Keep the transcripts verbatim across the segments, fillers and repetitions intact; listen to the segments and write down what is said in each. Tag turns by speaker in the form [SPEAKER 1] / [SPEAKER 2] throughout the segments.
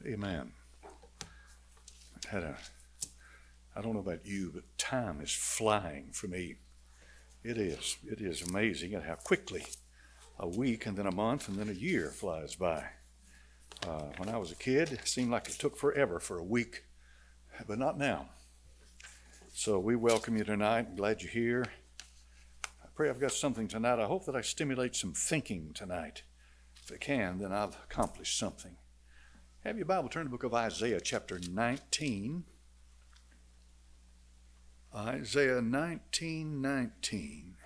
[SPEAKER 1] Amen. Had a, I don't know about you, but time is flying for me. It is. It is amazing how quickly a week and then a month and then a year flies by. Uh, when I was a kid, it seemed like it took forever for a week, but not now. So we welcome you tonight. I'm glad you're here. I pray I've got something tonight. I hope that I stimulate some thinking tonight. If I can, then I've accomplished something. Have your Bible, turn to the book of Isaiah chapter nineteen. Isaiah nineteen nineteen.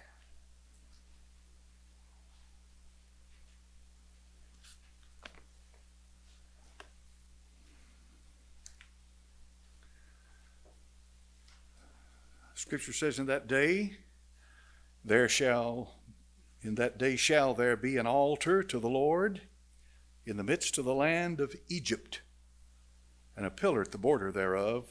[SPEAKER 1] Scripture says, in that day there shall, in that day shall there be an altar to the Lord in the midst of the land of Egypt, and a pillar at the border thereof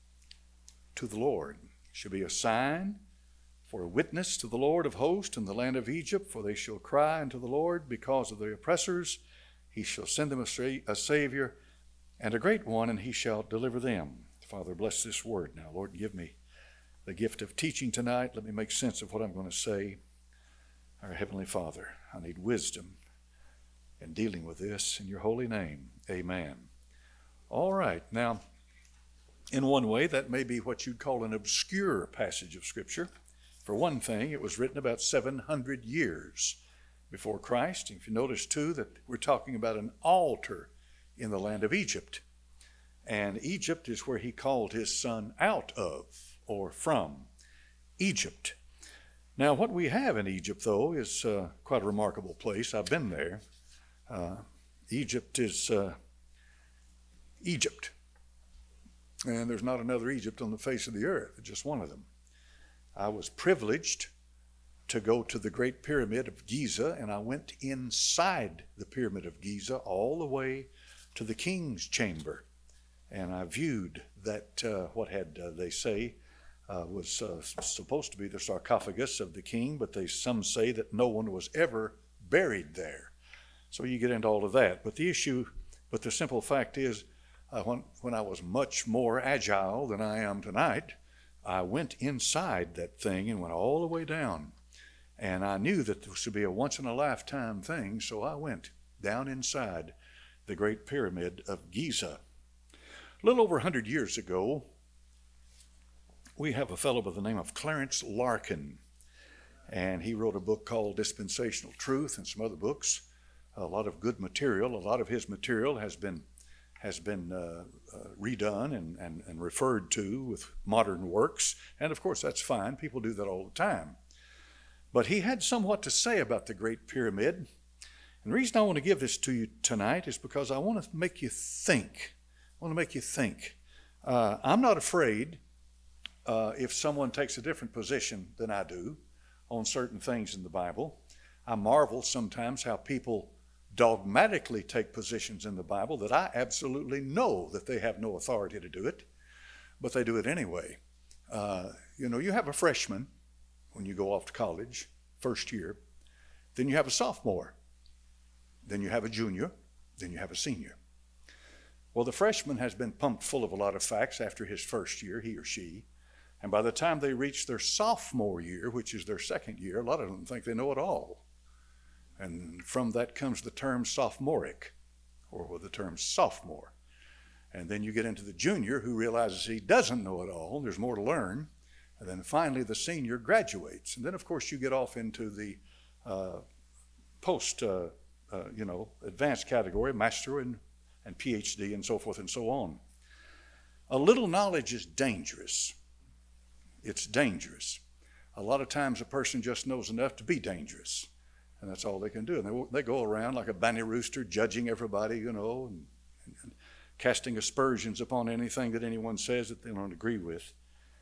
[SPEAKER 1] to the Lord. It shall be a sign for a witness to the Lord of hosts in the land of Egypt, for they shall cry unto the Lord because of the oppressors. He shall send them a, sa- a Savior and a great one, and he shall deliver them. Father, bless this word now. Lord, give me the gift of teaching tonight. Let me make sense of what I'm going to say. Our Heavenly Father, I need wisdom in dealing with this. In your holy name, amen. All right. Now, in one way, that may be what you'd call an obscure passage of Scripture. For one thing, it was written about seven hundred years before Christ. And if you notice, too, that we're talking about an altar in the land of Egypt. And Egypt is where he called his son out of, or from, Egypt. Now, what we have in Egypt, though, is uh, quite a remarkable place. I've been there. Uh, Egypt is uh, Egypt. And there's not another Egypt on the face of the earth, it's just one of them. I was privileged to go to the Great Pyramid of Giza, and I went inside the Pyramid of Giza all the way to the King's Chamber. And I viewed that, uh, what had, uh, they say, uh, was uh, supposed to be the sarcophagus of the king, but they some say that no one was ever buried there. So you get into all of that. But the issue, but the simple fact is, uh, when, when I was much more agile than I am tonight, I went inside that thing and went all the way down. And I knew that this would be a once-in-a-lifetime thing, so I went down inside the Great Pyramid of Giza. A little over one hundred years ago, we have a fellow by the name of Clarence Larkin, and he wrote a book called Dispensational Truth and some other books. A lot of good material. A lot of his material has been has been uh, uh, redone and, and, and referred to with modern works. And of course, that's fine. People do that all the time. But he had somewhat to say about the Great Pyramid. And the reason I want to give this to you tonight is because I want to make you think. I want to make you think. Uh, I'm not afraid uh, if someone takes a different position than I do on certain things in the Bible. I marvel sometimes how people dogmatically take positions in the Bible that I absolutely know that they have no authority to do it, but they do it anyway. Uh, you know, you have a freshman when you go off to college, first year, then you have a sophomore, then you have a junior, then you have a senior. Well, the freshman has been pumped full of a lot of facts after his first year, he or she, and by the time they reach their sophomore year, which is their second year, a lot of them think they know it all. And from that comes the term sophomoric, or the term sophomore. And then you get into the junior who realizes he doesn't know it all, there's more to learn. And then finally the senior graduates. And then of course you get off into the uh, post, uh, uh, you know, advanced category, master and, and P H D and so forth and so on. A little knowledge is dangerous. It's dangerous. A lot of times a person just knows enough to be dangerous. And that's all they can do. And they, they go around like a banny rooster, judging everybody, you know, and, and, and casting aspersions upon anything that anyone says that they don't agree with.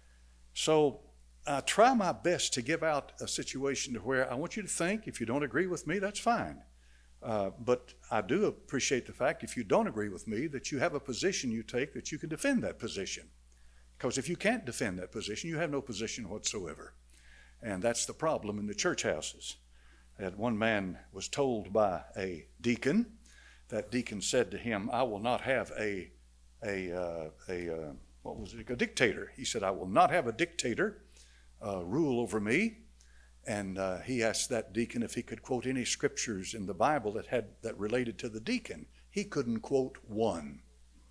[SPEAKER 1] So I try my best to give out a situation to where I want you to think, if you don't agree with me, that's fine. Uh, but I do appreciate the fact, if you don't agree with me, that you have a position you take that you can defend that position. Because if you can't defend that position, you have no position whatsoever. And that's the problem in the church houses. That one man was told by a deacon that deacon said to him, I will not have a, a, uh, a uh, what was it, a dictator. He said, I will not have a dictator uh, rule over me. And uh, he asked that deacon if he could quote any scriptures in the Bible that had that related to the deacon. He couldn't quote one.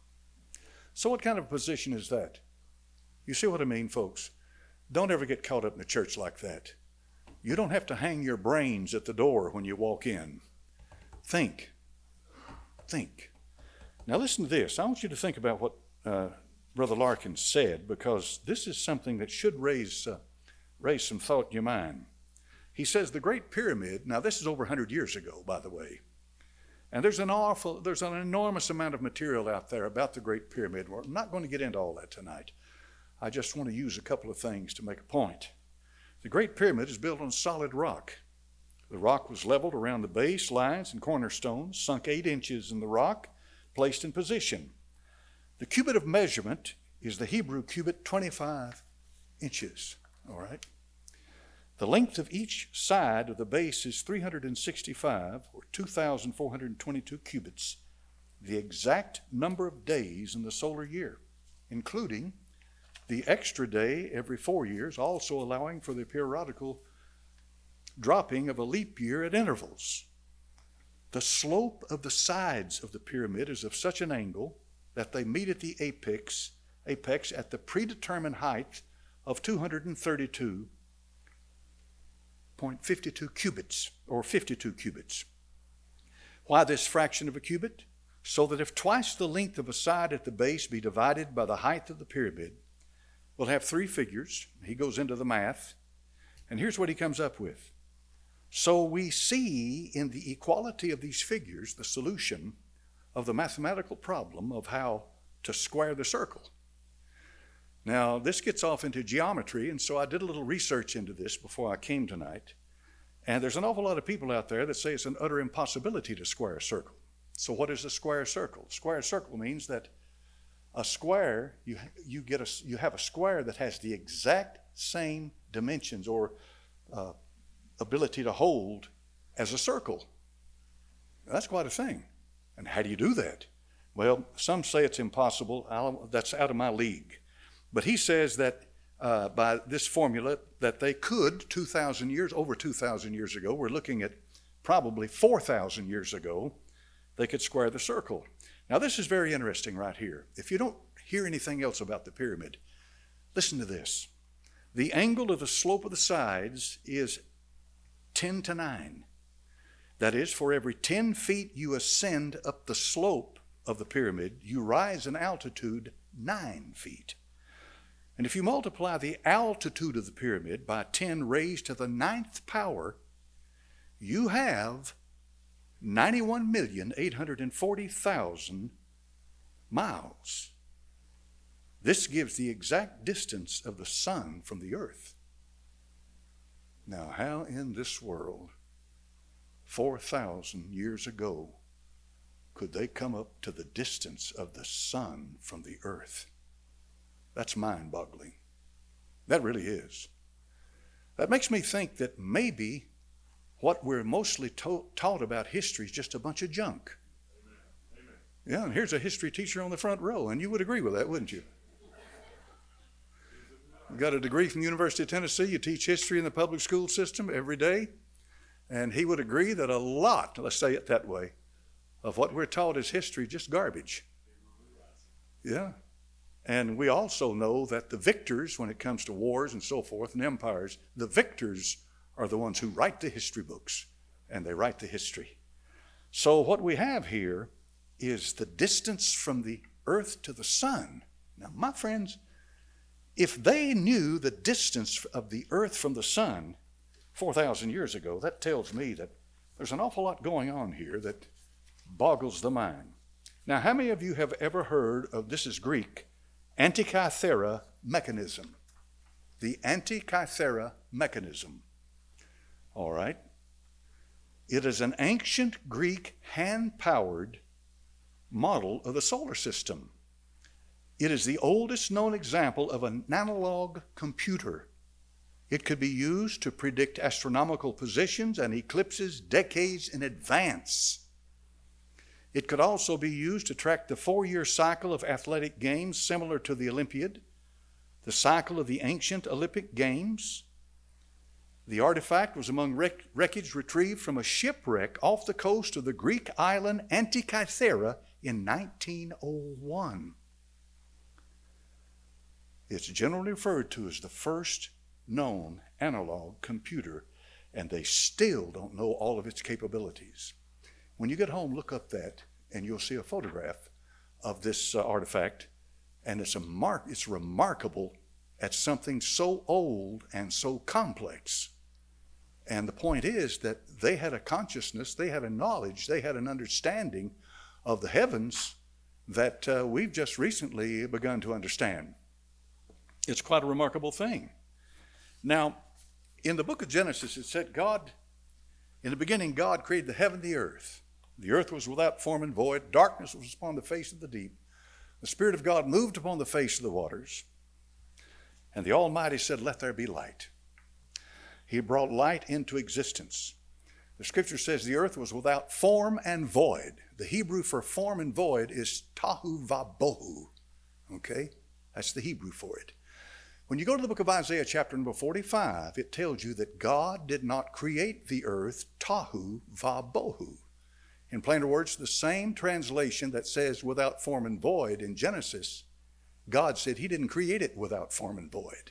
[SPEAKER 1] So what kind of position is that? You see what I mean, folks? Don't ever get caught up in the church like that. You don't have to hang your brains at the door when you walk in. Think. Think. Now listen to this. I want you to think about what uh, Brother Larkin said, because this is something that should raise, uh, raise some thought in your mind. He says the Great Pyramid, now this is over one hundred years ago, by the way, and there's an awful, there's an enormous amount of material out there about the Great Pyramid. We're not going to get into all that tonight. I just want to use a couple of things to make a point. The Great Pyramid is built on solid rock. The rock was leveled around the base, lines, and cornerstones, sunk eight inches in the rock, placed in position. The cubit of measurement is the Hebrew cubit, twenty-five inches, all right? The length of each side of the base is three hundred sixty-five, or two thousand four hundred twenty-two cubits, the exact number of days in the solar year, including the extra day every four years, also allowing for the periodical dropping of a leap year at intervals. The slope of the sides of the pyramid is of such an angle that they meet at the apex, apex at the predetermined height of two hundred thirty-two point five two cubits, or fifty-two cubits. Why this fraction of a cubit? So that if twice the length of a side at the base be divided by the height of the pyramid, we'll have three figures. He goes into the math, and here's what he comes up with. So we see in the equality of these figures the solution of the mathematical problem of how to square the circle. Now, this gets off into geometry, and so I did a little research into this before I came tonight. And there's an awful lot of people out there that say it's an utter impossibility to square a circle. So what is a square circle? Square circle means that a square, you, you, get a, you have a square that has the exact same dimensions or uh, ability to hold as a circle. That's quite a thing. And how do you do that? Well, some say it's impossible. I'll, that's out of my league. But he says that uh, by this formula that they could two thousand years, over two thousand years ago, we're looking at probably four thousand years ago, they could square the circle. Now this is very interesting right here. If you don't hear anything else about the pyramid, listen to this. The angle of the slope of the sides is ten to nine. That is, for every ten feet you ascend up the slope of the pyramid, you rise in altitude nine feet. And if you multiply the altitude of the pyramid by ten raised to the ninth power, you have ninety-one million eight hundred forty thousand miles. This gives the exact distance of the sun from the earth. Now, how in this world, four thousand years ago, could they come up to the distance of the sun from the earth? That's mind-boggling. That really is. That makes me think that maybe what we're mostly to- taught about history is just a bunch of junk. Amen. Amen. Yeah, and here's a history teacher on the front row, and you would agree with that, wouldn't you? You got a degree from the University of Tennessee. You teach history in the public school system every day. And he would agree that a lot, let's say it that way, of what we're taught as history is just garbage. Yeah. And we also know that the victors, when it comes to wars and so forth and empires, the victors are the ones who write the history books, and they write the history. So what we have here is the distance from the earth to the sun. Now, my friends, if they knew the distance of the earth from the sun four thousand years ago, that tells me that there's an awful lot going on here that boggles the mind. Now, how many of you have ever heard of, this is Greek, Antikythera mechanism? The Antikythera mechanism. All right. It is an ancient Greek hand-powered model of the solar system. It is the oldest known example of an analog computer. It could be used to predict astronomical positions and eclipses decades in advance. It could also be used to track the four-year cycle of athletic games similar to the Olympiad, the cycle of the ancient Olympic Games. The artifact was among wreck- wreckage retrieved from a shipwreck off the coast of the Greek island Antikythera in nineteen oh one. It's generally referred to as the first known analog computer, and they still don't know all of its capabilities. When you get home, look up that, and you'll see a photograph of this uh, artifact, and it's, a mar- it's remarkable at something so old and so complex. And the point is that they had a consciousness, they had a knowledge, they had an understanding of the heavens that uh, we've just recently begun to understand. It's quite a remarkable thing. Now, in the book of Genesis, it said God, in the beginning, God created the heaven and the earth. The earth was without form and void. Darkness was upon the face of the deep. The Spirit of God moved upon the face of the waters. And the Almighty said, "Let there be light." He brought light into existence. The scripture says the earth was without form and void. The Hebrew for form and void is tahu vabohu. Okay? That's the Hebrew for it. When you go to the book of Isaiah chapter number forty-five, it tells you that God did not create the earth tahu vabohu. In plainer words, the same translation that says without form and void in Genesis, God said he didn't create it without form and void.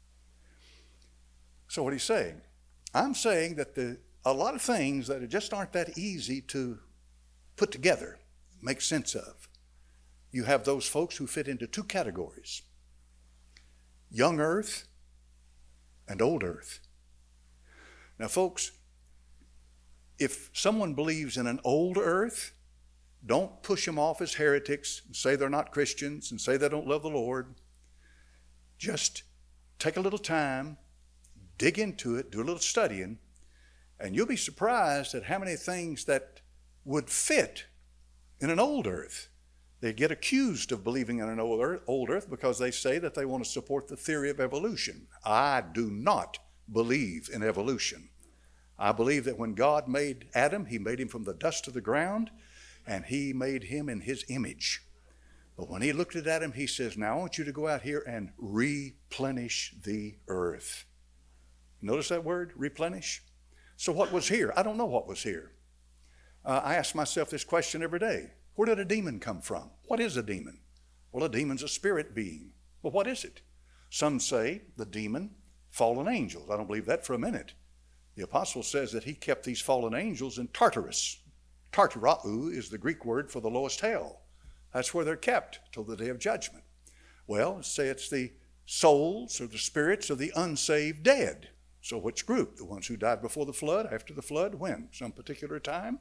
[SPEAKER 1] So what he's saying? I'm saying that the, a lot of things that just aren't that easy to put together, make sense of. You have those folks who fit into two categories: young earth and old earth. Now folks, if someone believes in an old earth, don't push them off as heretics and say they're not Christians and say they don't love the Lord. Just take a little time, dig into it, do a little studying, and you'll be surprised at how many things that would fit in an old earth. They get accused of believing in an old earth, old earth because they say that they want to support the theory of evolution. I do not believe in evolution. I believe that when God made Adam, he made him from the dust of the ground, and he made him in his image. But when he looked at Adam, he says, "Now I want you to go out here and replenish the earth." Notice that word, replenish? So what was here? I don't know what was here. Uh, I ask myself this question every day. Where did a demon come from? What is a demon? Well, a demon's a spirit being. Well, what is it? Some say the demon, fallen angels. I don't believe that for a minute. The apostle says that he kept these fallen angels in Tartarus. Tartarau is the Greek word for the lowest hell. That's where they're kept till the day of judgment. Well, say it's the souls or the spirits of the unsaved dead. So which group? The ones who died before the flood, after the flood, when? Some particular time?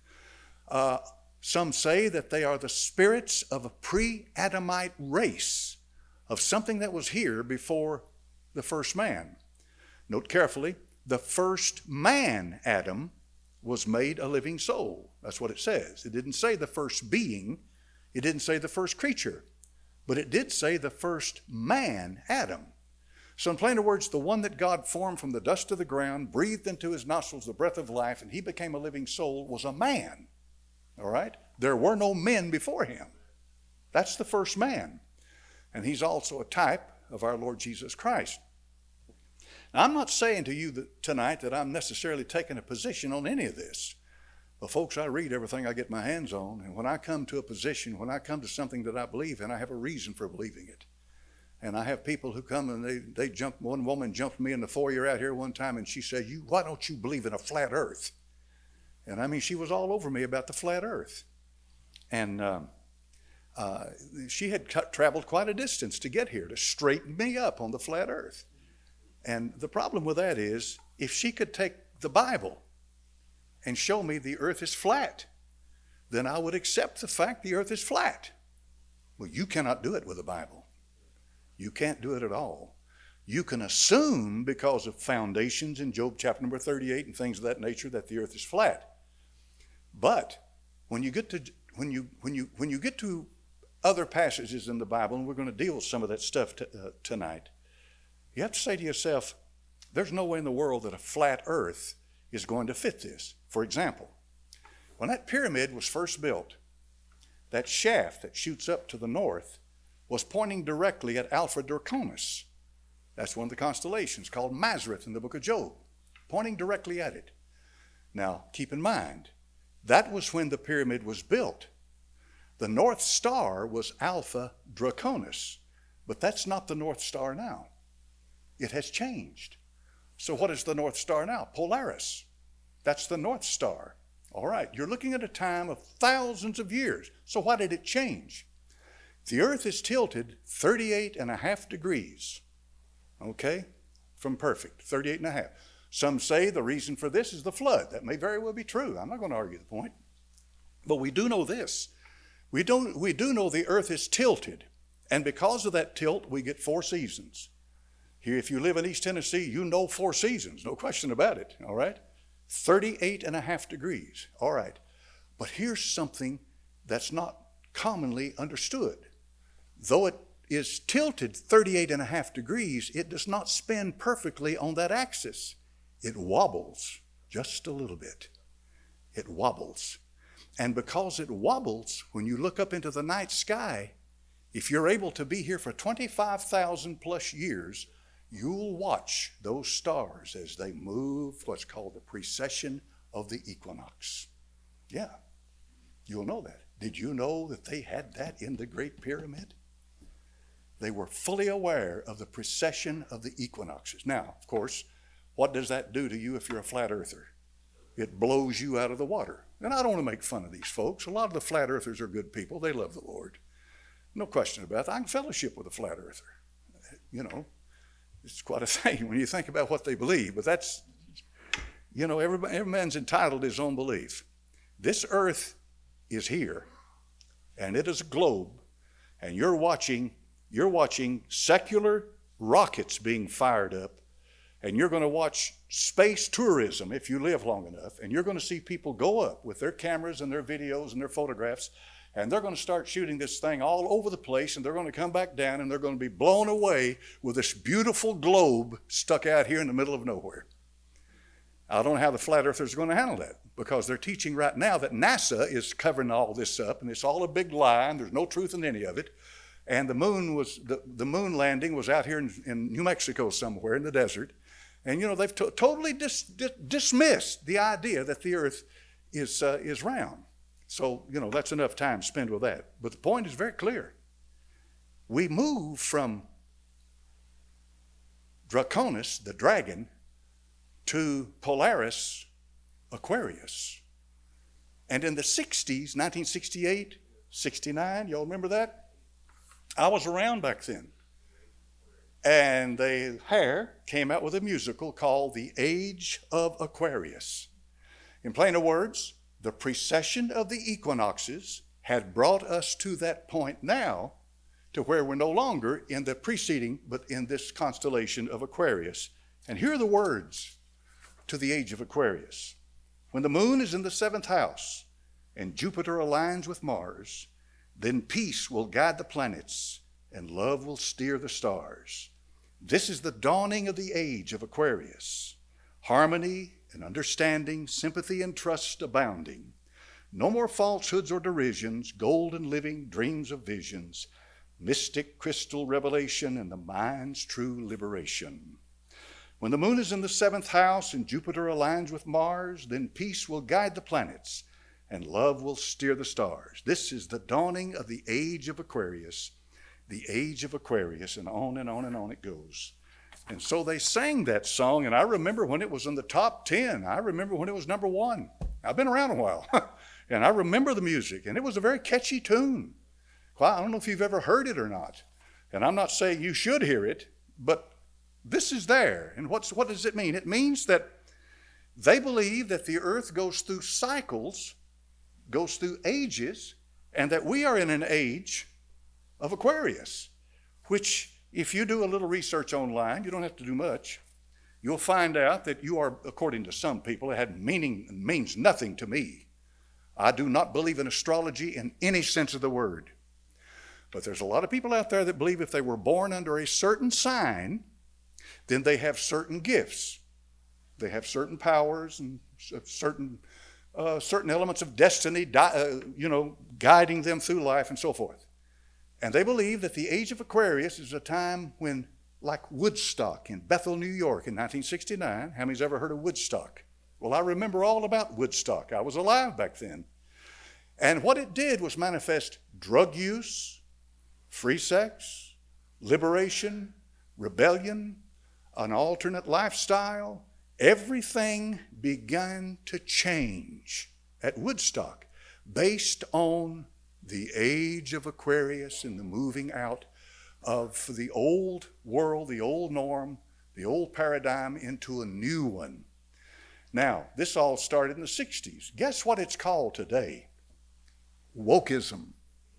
[SPEAKER 1] Uh, some say that they are the spirits of a pre-Adamite race, of something that was here before the first man. Note carefully, the first man, Adam, was made a living soul. That's what it says. It didn't say the first being. It didn't say the first creature. But it did say the first man, Adam. So in plainer words, the one that God formed from the dust of the ground, breathed into his nostrils the breath of life, and he became a living soul, was a man. All right? There were no men before him. That's the first man. And he's also a type of our Lord Jesus Christ. Now, I'm not saying to you that tonight that I'm necessarily taking a position on any of this. But folks, I read everything I get my hands on, and when I come to a position, when I come to something that I believe in, I have a reason for believing it. And I have people who come and they, they jump, one woman jumped me in the foyer out here one time and she said, "You, why don't you believe in a flat earth?" And I mean, she was all over me about the flat earth. And um, uh, she had cut, traveled quite a distance to get here to straighten me up on the flat earth. And the problem with that is, if she could take the Bible and show me the earth is flat, then I would accept the fact the earth is flat. Well, you cannot do it with the Bible. You can't do it at all. You can assume, because of foundations in Job chapter number thirty-eight and things of that nature, that the earth is flat. But when you get to when you when you when you get to other passages in the Bible, and we're going to deal with some of that stuff t- uh, tonight, you have to say to yourself, there's no way in the world that a flat earth is going to fit this. For example, When that pyramid was first built, that shaft that shoots up to the north was pointing directly at Alpha Draconis. That's one of the constellations called Mazareth in the book of Job, pointing directly at it. Now, keep in mind, that was when the pyramid was built. The North Star was Alpha Draconis, but that's not the North Star now. It has changed. So what is the North Star now? Polaris. That's the North Star. All right, you're looking at a time of thousands of years. So why did it change? The earth is tilted thirty-eight and a half degrees, okay, from perfect, thirty-eight and a half. Some say the reason for this is the flood. That may very well be true. I'm not going to argue the point. But we do know this. We don't, we do know the earth is tilted. And because of that tilt, we get four seasons. Here, if you live in East Tennessee, you know four seasons, no question about it, all right? thirty-eight and a half degrees, all right. But here's something that's not commonly understood. Though it is tilted thirty-eight and a half degrees, it does not spin perfectly on that axis. It wobbles just a little bit. It wobbles. And because it wobbles, when you look up into the night sky, if you're able to be here for twenty-five thousand plus years, you'll watch those stars as they move what's called the precession of the equinox. Yeah, you'll know that. Did you know that they had that in the Great Pyramid? They were fully aware of the precession of the equinoxes. Now, of course, what does that do to you if you're a flat earther? It blows you out of the water. And I don't want to make fun of these folks. A lot of the flat earthers are good people. They love the Lord. No question about that. I can fellowship with a flat earther. You know, it's quite a thing when you think about what they believe. But that's, you know, every, every man's entitled to his own belief. This earth is here, and it is a globe, and you're watching, you're watching secular rockets being fired up, and you're going to watch space tourism if you live long enough, and you're going to see people go up with their cameras and their videos and their photographs, and they're going to start shooting this thing all over the place, and they're going to come back down, and they're going to be blown away with this beautiful globe stuck out here in the middle of nowhere. I don't know how the flat earthers are going to handle that, because they're teaching right now that NASA is covering all this up, and it's all a big lie, and there's no truth in any of it. And the moon was the, the moon landing was out here in, in New Mexico somewhere in the desert. And, you know, they've to- totally dis- dis- dismissed the idea that the earth is, uh, is round. So, you know, that's enough time spent with that. But the point is very clear. We move from Draconis, the dragon, to Polaris, Aquarius. And in the sixties, nineteen sixty-eight, sixty-nine, y'all remember that? I was around back then. And the Hare came out with a musical called The Age of Aquarius. In plainer words, the precession of the equinoxes had brought us to that point now to where we're no longer in the preceding, but in this constellation of Aquarius. And here are the words to the age of Aquarius. When the moon is in the seventh house and Jupiter aligns with Mars, then peace will guide the planets and love will steer the stars. This is the dawning of the age of Aquarius. Harmony and understanding, sympathy and trust abounding. No more falsehoods or derisions, golden living dreams of visions, mystic crystal revelation and the mind's true liberation. When the moon is in the seventh house and Jupiter aligns with Mars, then peace will guide the planets and love will steer the stars. This is the dawning of the age of Aquarius, the age of Aquarius, and on and on and on it goes. And so they sang that song, and I remember when it was in the top ten. I remember when it was number one. I've been around a while, and I remember the music, and it was a very catchy tune. Well, I don't know if you've ever heard it or not, and I'm not saying you should hear it, but this is there. And what's, what does it mean? It means that they believe that the earth goes through cycles, goes through ages, and that we are in an age of Aquarius, which if you do a little research online, you don't have to do much, you'll find out that you are, according to some people, it had meaning, means nothing to me. I do not believe in astrology in any sense of the word. But there's a lot of people out there that believe if they were born under a certain sign, then they have certain gifts. They have certain powers and certain uh, certain elements of destiny, di- uh, you know, guiding them through life and so forth. And they believe that the age of Aquarius is a time when, like Woodstock in Bethel, New York in nineteen sixty-nine. How many's ever heard of Woodstock? Well, I remember all about Woodstock. I was alive back then. And what it did was manifest drug use, free sex, liberation, rebellion, an alternate lifestyle. Everything began to change at Woodstock based on the age of Aquarius and the moving out of the old world, the old norm, the old paradigm into a new one. Now, this all started in the sixties. Guess what it's called today? Wokeism.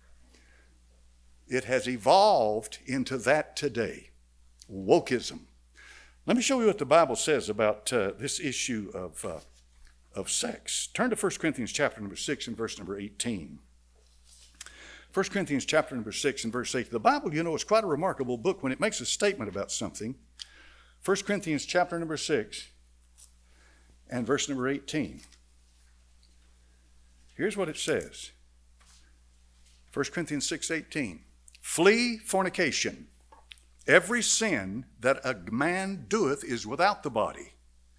[SPEAKER 1] It has evolved into that today. Wokeism. Let me show you what the Bible says about uh, this issue of, uh, of sex. Turn to First Corinthians chapter number six and verse number eighteen. First Corinthians chapter number six and verse eight. The Bible, you know, is quite a remarkable book when it makes a statement about something. First Corinthians chapter number six and verse number eighteen. Here's what it says. First Corinthians six eighteen. Flee fornication. Every sin that a man doeth is without the body.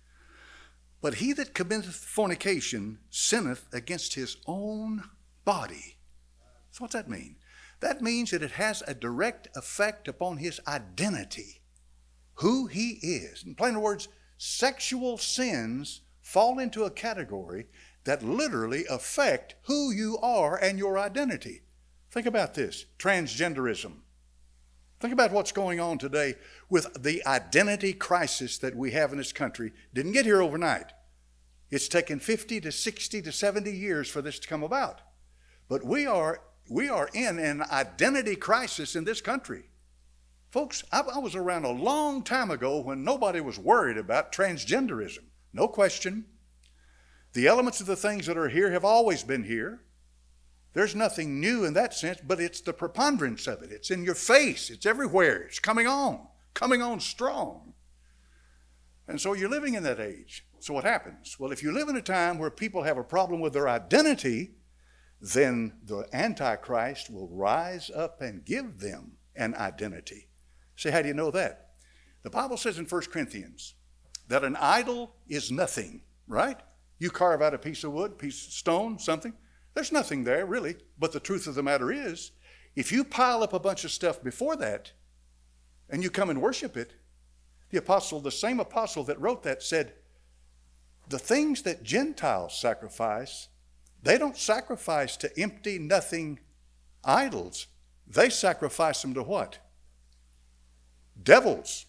[SPEAKER 1] But he that committeth fornication sinneth against his own body. So what's that mean? That means that it has a direct effect upon his identity, who he is. In plain words, sexual sins fall into a category that literally affect who you are and your identity. Think about this, transgenderism. Think about what's going on today with the identity crisis that we have in this country. Didn't get here overnight. It's taken fifty to sixty to seventy years for this to come about. But we are we are in an identity crisis in this country. Folks, I, I was around a long time ago when nobody was worried about transgenderism. No question. The elements of the things that are here have always been here. There's nothing new in that sense, but it's the preponderance of it. It's in your face. It's everywhere. It's coming on, coming on strong. And so you're living in that age. So what happens? Well, if you live in a time where people have a problem with their identity, then the Antichrist will rise up and give them an identity. Say, how do you know that? The Bible says in First Corinthians that an idol is nothing, right? You carve out a piece of wood, piece of stone, something. There's nothing there, really. But the truth of the matter is, if you pile up a bunch of stuff before that and you come and worship it, the apostle, the same apostle that wrote that said, the things that Gentiles sacrifice, they don't sacrifice to empty, nothing idols. They sacrifice them to what? Devils.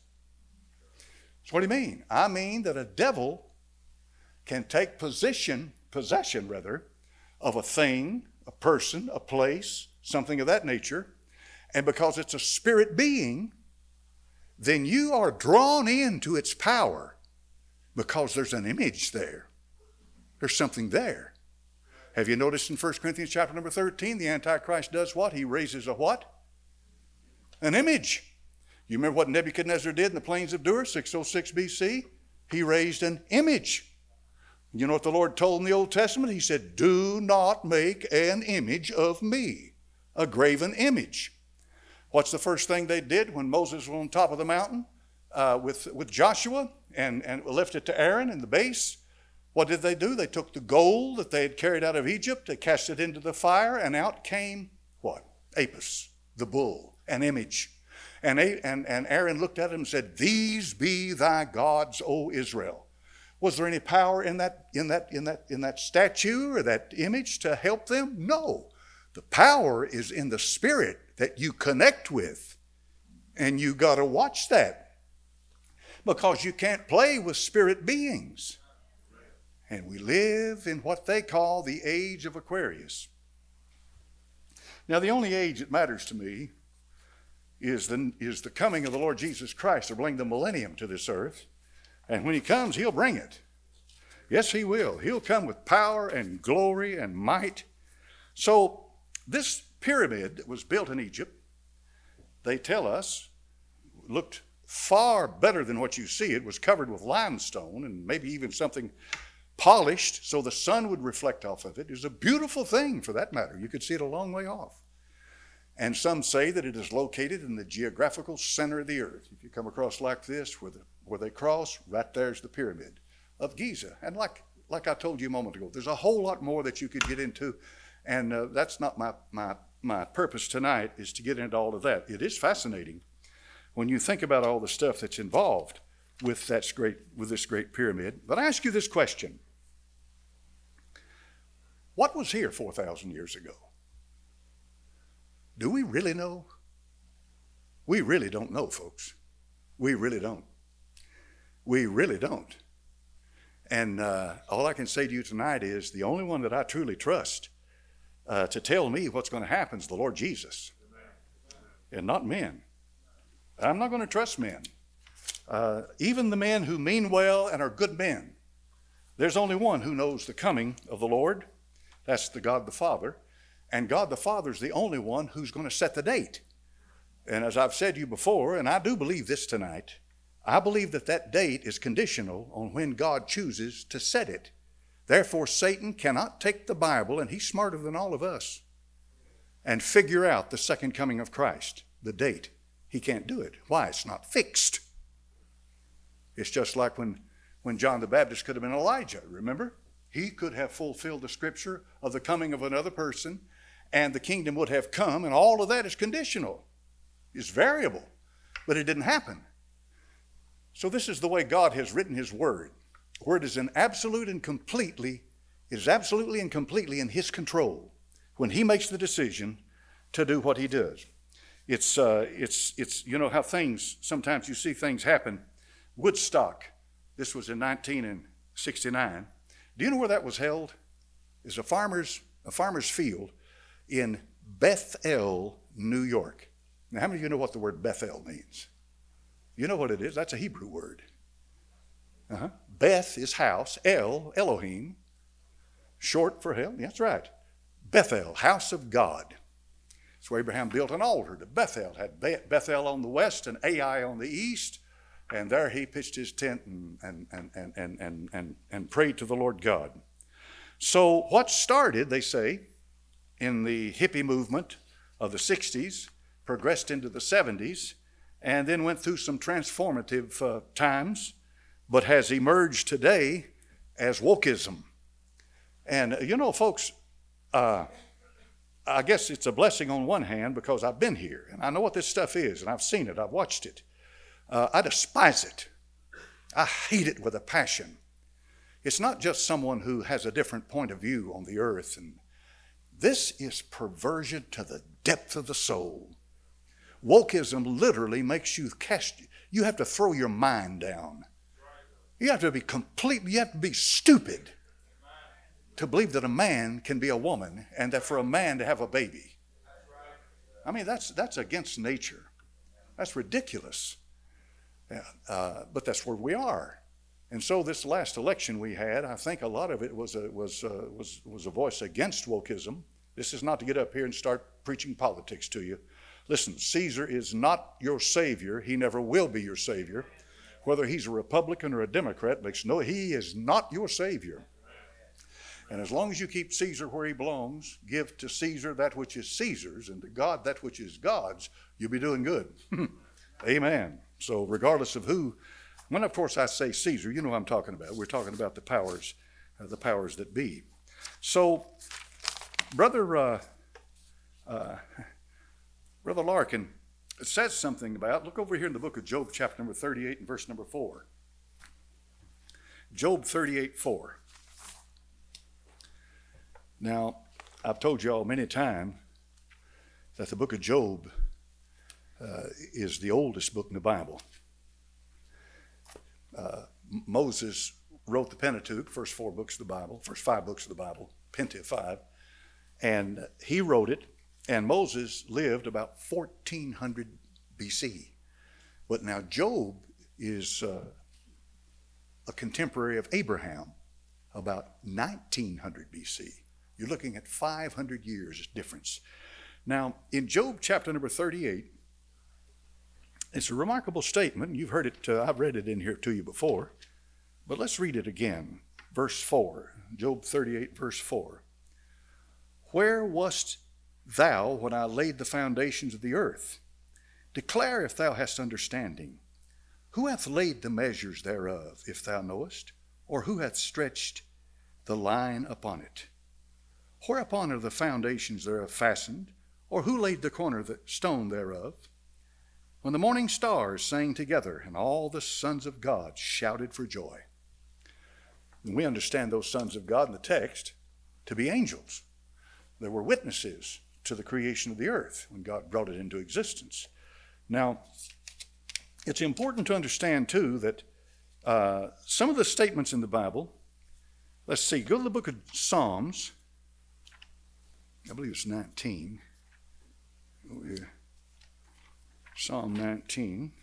[SPEAKER 1] So what do you mean? I mean that a devil can take possession, possession rather, of a thing, a person, a place, something of that nature, and because it's a spirit being, then you are drawn into its power because there's an image there. There's something there. Have you noticed in First Corinthians chapter number thirteen, the Antichrist does what? He raises a what? An image. You remember what Nebuchadnezzar did in the plains of Dura, six oh six B C? He raised an image. You know what the Lord told in the Old Testament? He said, do not make an image of me, a graven image. What's the first thing they did when Moses was on top of the mountain uh, with, with Joshua and, and lifted to Aaron in the base? What did they do? They took the gold that they had carried out of Egypt, they cast it into the fire, and out came what? Apis, the bull, an image. And, and, and Aaron looked at him and said, these be thy gods, O Israel. Was there any power in that, in that, in that, in that statue or that image to help them? No. The power is in the spirit that you connect with. And you got to watch that. Because you can't play with spirit beings. And we live in what they call the age of Aquarius. Now, the only age that matters to me is the, is the coming of the Lord Jesus Christ to bring the millennium to this earth. And when he comes, he'll bring it. Yes, he will. He'll come with power and glory and might. So this pyramid that was built in Egypt, they tell us, looked far better than what you see. It was covered with limestone and maybe even something polished so the sun would reflect off of it. It was a beautiful thing for that matter. You could see it a long way off. And some say that it is located in the geographical center of the earth. If you come across like this, where, the, where they cross, right there's the pyramid of Giza. And like, like I told you a moment ago, there's a whole lot more that you could get into. And uh, that's not my, my, my purpose tonight, is to get into all of that. It is fascinating when you think about all the stuff that's involved with, that's great, with this great pyramid. But I ask you this question. What was here four thousand years ago? Do we really know? We really don't know, folks. We really don't. We really don't. And uh, all I can say to you tonight is the only one that I truly trust uh, to tell me what's going to happen is the Lord Jesus. And not men. I'm not going to trust men. Uh, even the men who mean well and are good men. There's only one who knows the coming of the Lord. That's the God the Father. And God the Father is the only one who's going to set the date. And as I've said to you before, and I do believe this tonight, I believe that that date is conditional on when God chooses to set it. Therefore, Satan cannot take the Bible, and he's smarter than all of us, and figure out the second coming of Christ, the date. He can't do it. Why? It's not fixed. It's just like when, when John the Baptist could have been Elijah, remember? He could have fulfilled the scripture of the coming of another person, and the kingdom would have come, and all of that is conditional. It's variable, but it didn't happen. So this is the way God has written his word, where it is in absolute and completely, it is absolutely and completely in his control when he makes the decision to do what he does. It's, uh, it's, it's, you know how things, sometimes you see things happen. Woodstock, this was in nineteen sixty-nine. Do you know where that was held? It's a farmer's, a farmer's field in Bethel, New York. Now, how many of you know what the word Bethel means? You know what it is? That's a Hebrew word. Uh-huh. Beth is house, El, Elohim, short for hell. That's right. Bethel, house of God. So Abraham built an altar to Bethel. Had Bethel on the west and Ai on the east. And there he pitched his tent and, and, and, and, and, and, and, and prayed to the Lord God. So what started, they say, in the hippie movement of the sixties, progressed into the seventies, and then went through some transformative uh, times, but has emerged today as wokeism. And, uh, you know, folks, uh, I guess it's a blessing on one hand because I've been here, and I know what this stuff is, and I've seen it, I've watched it. Uh, I despise it. I hate it with a passion. It's not just someone who has a different point of view on the earth. And this is perversion to the depth of the soul. Wokeism literally makes you cast, you have to throw your mind down. You have to be completely, you have to be stupid to believe that a man can be a woman and that for a man to have a baby. I mean, that's, that's against nature. That's ridiculous. Yeah, uh, but that's where we are. And so this last election we had, I think a lot of it was a, was, uh, was, was a voice against wokeism. This is not to get up here and start preaching politics to you. Listen, Caesar is not your savior. He never will be your savior. Whether he's a Republican or a Democrat makes no, he is not your savior. And as long as you keep Caesar where he belongs, give to Caesar that which is Caesar's and to God that which is God's, you'll be doing good. Amen. So regardless of who, when of course I say Caesar, you know what I'm talking about. We're talking about the powers, uh, the powers that be. So, Brother, uh, uh, Brother Larkin, it says something about, look over here in the book of Job, chapter number thirty-eight and verse number four. Job thirty-eight, four. Now, I've told you all many times that the book of Job uh, is the oldest book in the Bible. Uh, Moses wrote the Pentateuch, first four books of the Bible, first five books of the Bible, Penta five, and he wrote it, and Moses lived about fourteen hundred B C. But now Job is uh, a contemporary of Abraham, about nineteen hundred B C. You're looking at five hundred years difference. Now, in Job chapter number thirty-eight, it's a remarkable statement. You've heard it, uh, I've read it in here to you before, but let's read it again. verse four. Job thirty-eight, verse four. Where wast thou when I laid the foundations of the earth? Declare if thou hast understanding. Who hath laid the measures thereof, if thou knowest? Or who hath stretched the line upon it? Whereupon are the foundations thereof fastened? Or who laid the corner of the stone thereof? When the morning stars sang together, and all the sons of God shouted for joy. And we understand those sons of God in the text to be angels. They were witnesses to the creation of the earth when God brought it into existence. Now, it's important to understand, too, that uh, some of the statements in the Bible, let's see, go to the book of Psalms. I believe it's nineteen. Over here. Psalm nineteen.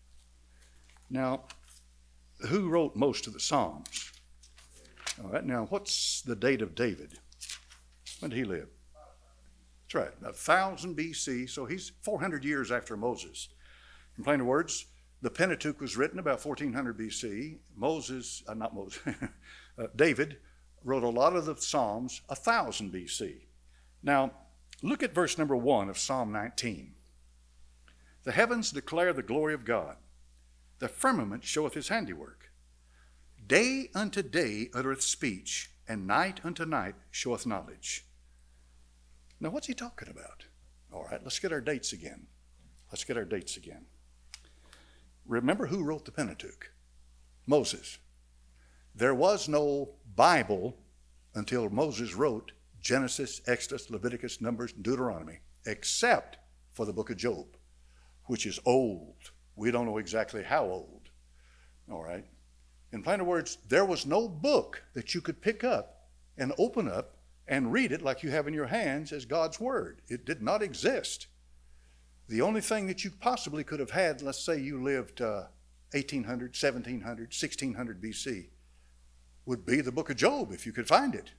[SPEAKER 1] Now, who wrote most of the Psalms? All right, now, what's the date of David? When did he live? That's right, about one thousand B C, so he's four hundred years after Moses. In plain words, the Pentateuch was written about fourteen hundred B C. Moses, uh, not Moses, uh, David wrote a lot of the Psalms one thousand B C. Now, look at verse number one of Psalm nineteen. The heavens declare the glory of God. The firmament showeth his handiwork. Day unto day uttereth speech, and night unto night showeth knowledge. Now, what's he talking about? All right, let's get our dates again. Let's get our dates again. Remember who wrote the Pentateuch? Moses. There was no Bible until Moses wrote Genesis, Exodus, Leviticus, Numbers, and Deuteronomy, except for the book of Job, which is old. We don't know exactly how old. All right. In plain words, there was no book that you could pick up and open up and read it like you have in your hands as God's word. It did not exist. The only thing that you possibly could have had, let's say you lived uh, eighteen hundred, seventeen hundred, sixteen hundred B C, would be the book of Job if you could find it.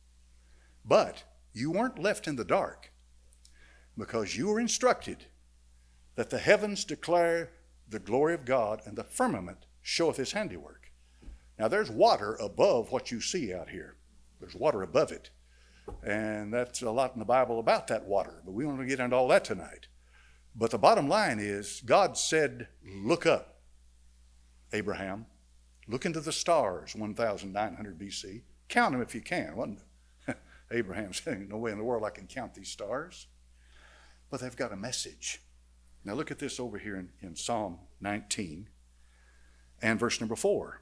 [SPEAKER 1] But you weren't left in the dark, because you were instructed that the heavens declare the glory of God, and the firmament showeth his handiwork. Now, there's water above what you see out here. There's water above it. And that's a lot in the Bible about that water, but we won't get into all that tonight. But the bottom line is, God said, look up, Abraham. Look into the stars, one thousand nine hundred B C. Count them if you can. Wasn't it? Abraham said, no way in the world I can count these stars. But they've got a message. Now look at this over here in, in Psalm nineteen and verse number four.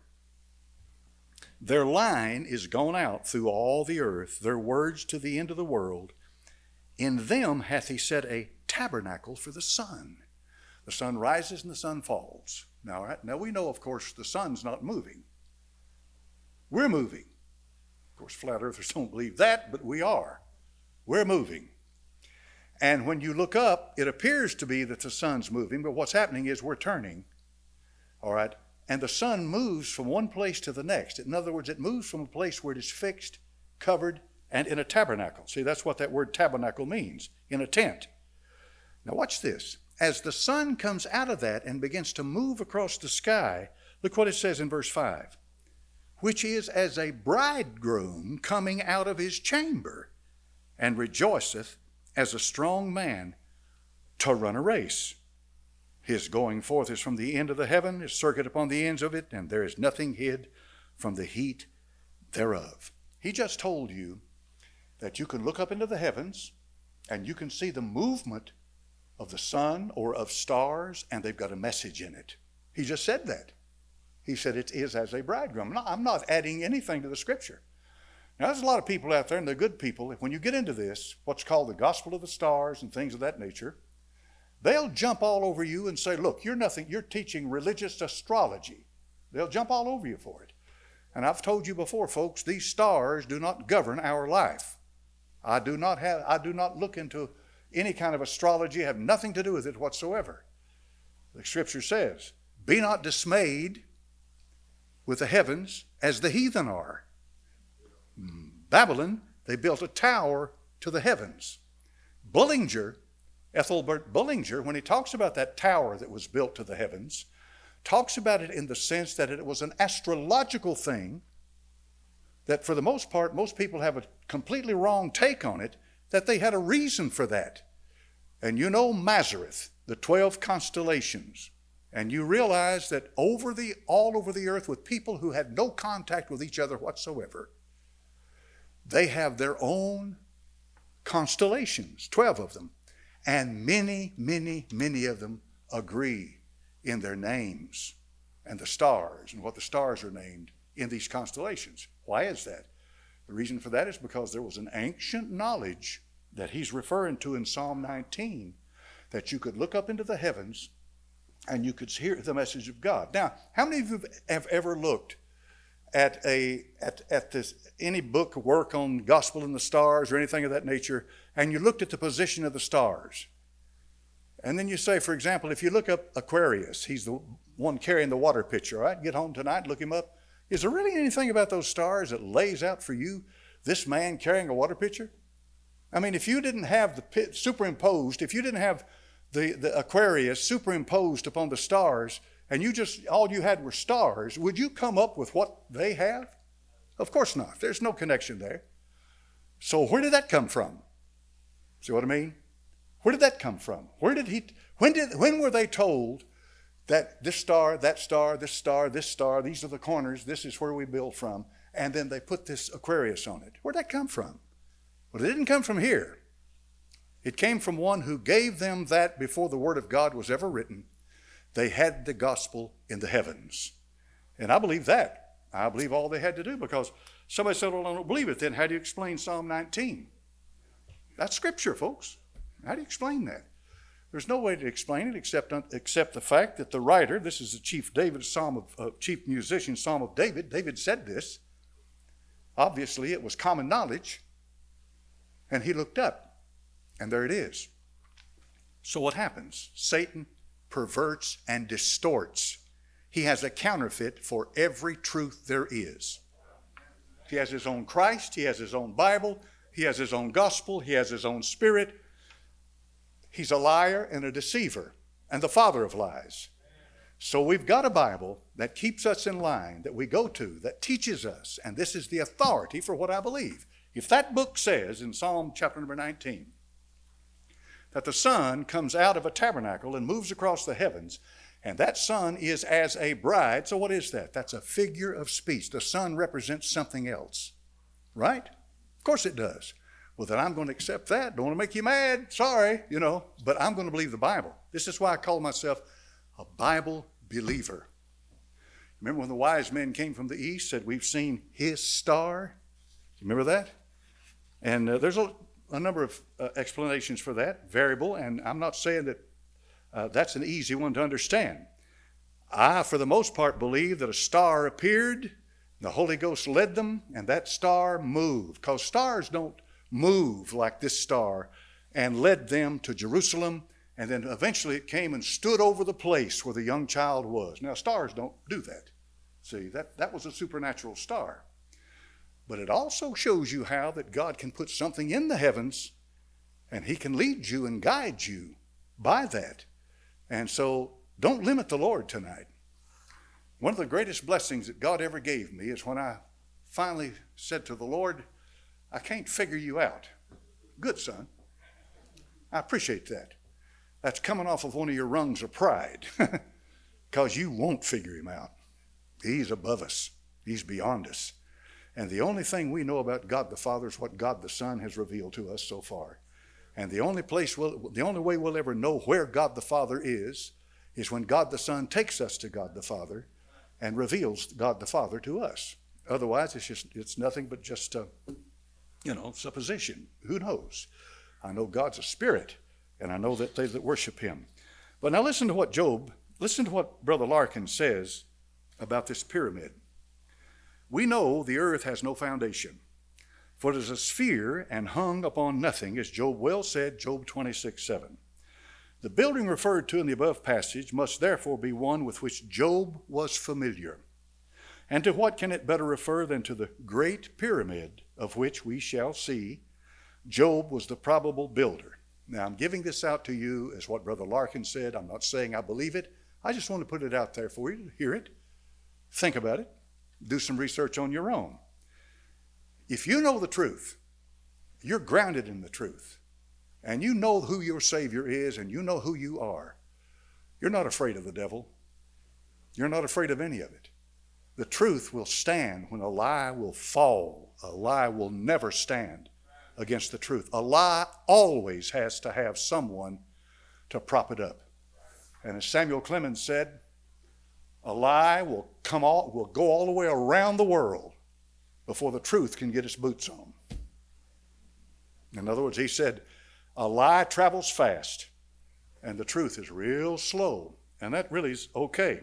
[SPEAKER 1] Their line is gone out through all the earth, their words to the end of the world. In them hath he set a tabernacle for the sun. The sun rises and the sun falls. Now, right, now we know, of course, the sun's not moving. We're moving. Of course, flat earthers don't believe that, but we are. We're moving. And when you look up, it appears to be that the sun's moving, but what's happening is we're turning. All right? And the sun moves from one place to the next. In other words, it moves from a place where it is fixed, covered, and in a tabernacle. See, that's what that word tabernacle means, in a tent. Now watch this. As the sun comes out of that and begins to move across the sky, look what it says in verse five. Which is as a bridegroom coming out of his chamber, and rejoiceth as a strong man to run a race. His going forth is from the end of the heaven, his circuit upon the ends of it, and there is nothing hid from the heat thereof. He just told you that you can look up into the heavens and you can see the movement of the sun or of stars, and they've got a message in it. He just said that. He said it is as a bridegroom. No, I'm not adding anything to the scripture. Now, there's a lot of people out there, and they're good people. When you get into this, what's called the gospel of the stars and things of that nature, they'll jump all over you and say, look, you're nothing, you're teaching religious astrology. They'll jump all over you for it. And I've told you before, folks, these stars do not govern our life. I do not have, I do not look into any kind of astrology, have nothing to do with it whatsoever. The scripture says, be not dismayed with the heavens as the heathen are. Babylon, they built a tower to the heavens. Bullinger, Ethelbert Bullinger, when he talks about that tower that was built to the heavens, talks about it in the sense that it was an astrological thing that for the most part, most people have a completely wrong take on it, that they had a reason for that. And you know Mazareth, the twelve constellations, and you realize that over the all over the earth with people who had no contact with each other whatsoever, they have their own constellations, twelve of them, and many, many, many of them agree in their names and the stars and what the stars are named in these constellations. Why is that? The reason for that is because there was an ancient knowledge that he's referring to in Psalm nineteen, that you could look up into the heavens and you could hear the message of God. Now, how many of you have ever looked at a at, at this any book or work on gospel in the stars or anything of that nature, and you looked at the position of the stars? And then you say, for example, if you look up Aquarius, he's the one carrying the water pitcher, all right? Get home tonight, look him up. Is there really anything about those stars that lays out for you this man carrying a water pitcher? I mean, if you didn't have the pit superimposed, if you didn't have the, the Aquarius superimposed upon the stars, and you just, all you had were stars, would you come up with what they have? Of course not. There's no connection there. So where did that come from? See what I mean? Where did that come from? Where did he, when did, when were they told that this star, that star, this star, this star, these are the corners, this is where we build from, and then they put this Aquarius on it? Where'd that come from? Well, it didn't come from here. It came from one who gave them that before the Word of God was ever written. They had the gospel in the heavens. And I believe that. I believe all they had to do, because somebody said, well, I don't believe it. Then how do you explain Psalm nineteen? That's Scripture, folks. How do you explain that? There's no way to explain it except, except the fact that the writer, this is the chief David, Psalm of, uh, chief musician, Psalm of David. David said this. Obviously, it was common knowledge. And he looked up, and there it is. So what happens? Satan perverts and distorts. He has a counterfeit for every truth there is. He has his own Christ. He has his own Bible. He has his own gospel. He has his own spirit. He's a liar and a deceiver and the father of lies. So we've got a Bible that keeps us in line, that we go to, that teaches us, and this is the authority for what I believe. If that book says in Psalm chapter number nineteen that the sun comes out of a tabernacle and moves across the heavens, and that sun is as a bride, so what is that? That's a figure of speech. The sun represents something else, right? Of course it does. Well, then I'm going to accept that. Don't want to make you mad. Sorry, you know, but I'm going to believe the Bible. This is why I call myself a Bible believer. Remember when the wise men came from the east, said, we've seen his star? Remember that? And uh, there's a, a number of uh, explanations for that, variable, and I'm not saying that uh, that's an easy one to understand. I, for the most part, believe that a star appeared, the Holy Ghost led them, and that star moved, because stars don't move like this star, and led them to Jerusalem, and then eventually it came and stood over the place where the young child was. Now, stars don't do that. See, that, that was a supernatural star. But it also shows you how that God can put something in the heavens, and he can lead you and guide you by that. And so don't limit the Lord tonight. One of the greatest blessings that God ever gave me is when I finally said to the Lord, I can't figure you out. Good, son. I appreciate that. That's coming off of one of your rungs of pride, because you won't figure him out. He's above us. He's beyond us. And the only thing we know about God the Father is what God the Son has revealed to us so far. And the only place, we'll, the only way we'll ever know where God the Father is, is when God the Son takes us to God the Father and reveals God the Father to us. Otherwise, it's just it's nothing but just uh, you know, supposition. Who knows? I know God's a spirit, and I know that they that worship him. But now listen to what Job, listen to what Brother Larkin says about this pyramid. We know the earth has no foundation, for it is a sphere and hung upon nothing, as Job well said, Job twenty-six seven. The building referred to in the above passage must therefore be one with which Job was familiar. And to what can it better refer than to the great pyramid, of which we shall see Job was the probable builder. Now, I'm giving this out to you as what Brother Larkin said. I'm not saying I believe it. I just want to put it out there for you to hear it. Think about it. Do some research on your own. If you know the truth, you're grounded in the truth, and you know who your Savior is, and you know who you are, you're not afraid of the devil. You're not afraid of any of it. The truth will stand when a lie will fall. A lie will never stand against the truth. A lie always has to have someone to prop it up. And as Samuel Clemens said, a lie will come all, will go all the way around the world before the truth can get its boots on. In other words, he said, a lie travels fast and the truth is real slow. And that really is okay.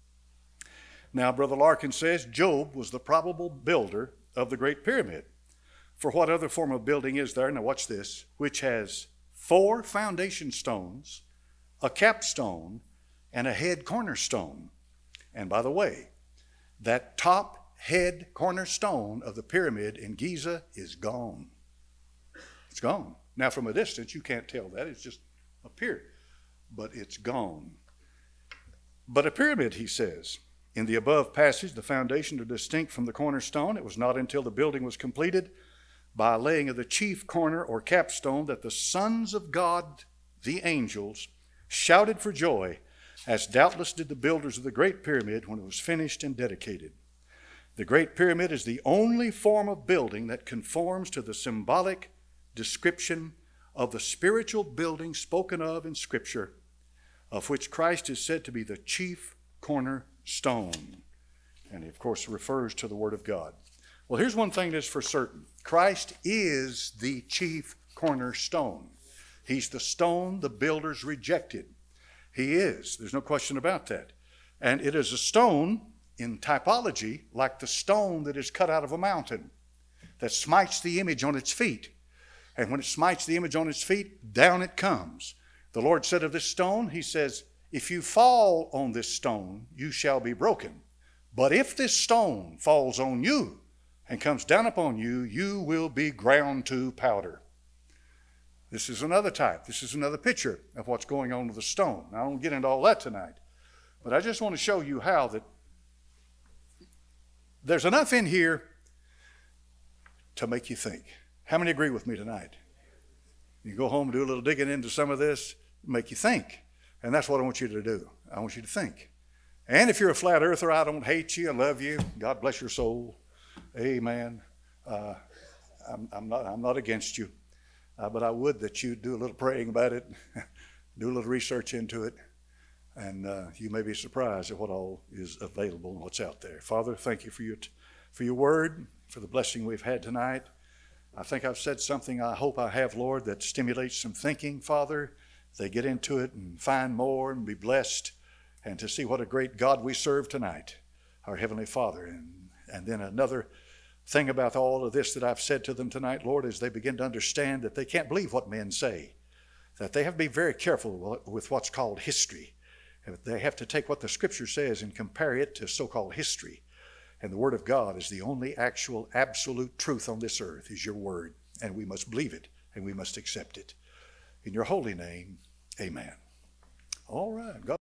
[SPEAKER 1] Now, Brother Larkin says Job was the probable builder of the Great Pyramid. For what other form of building is there, now watch this, which has four foundation stones, a capstone, and a head cornerstone. And by the way, that top head cornerstone of the pyramid in Giza is gone. It's gone. Now, from a distance, you can't tell that. It's just appeared. But it's gone. But a pyramid, he says. In the above passage, the foundations are distinct from the cornerstone. It was not until the building was completed by laying of the chief corner or capstone that the sons of God, the angels, shouted for joy, as doubtless did the builders of the Great Pyramid when it was finished and dedicated. The Great Pyramid is the only form of building that conforms to the symbolic description of the spiritual building spoken of in Scripture, of which Christ is said to be the chief cornerstone. And he, of course, refers to the Word of God. Well, here's one thing that's for certain. Christ is the chief cornerstone. He's the stone the builders rejected. He is. There's no question about that. And it is a stone in typology like the stone that is cut out of a mountain that smites the image on its feet. And when it smites the image on its feet, down it comes. The Lord said of this stone, he says, if you fall on this stone, you shall be broken. But if this stone falls on you and comes down upon you, you will be ground to powder. This is another type. This is another picture of what's going on with the stone. Now, I don't get into all that tonight, but I just want to show you how that there's enough in here to make you think. How many agree with me tonight? You go home and do a little digging into some of this, make you think. And that's what I want you to do. I want you to think. And if you're a flat earther, I don't hate you. I love you. God bless your soul. Amen. Uh, I'm, I'm, not, I'm not against you. Uh, but I would that you do a little praying about it, do a little research into it, and uh, you may be surprised at what all is available and what's out there. Father, thank you for your, t- for your word, for the blessing we've had tonight. I think I've said something, I hope I have, Lord, that stimulates some thinking, Father. They get into it and find more and be blessed, and to see what a great God we serve tonight, our Heavenly Father. And, and then another thing about all of this that I've said to them tonight, Lord, is they begin to understand that they can't believe what men say, that they have to be very careful with what's called history. They have to take what the Scripture says and compare it to so-called history. And the Word of God is the only actual absolute truth on this earth, is your Word. And we must believe it, and we must accept it. In your holy name, amen. All right. God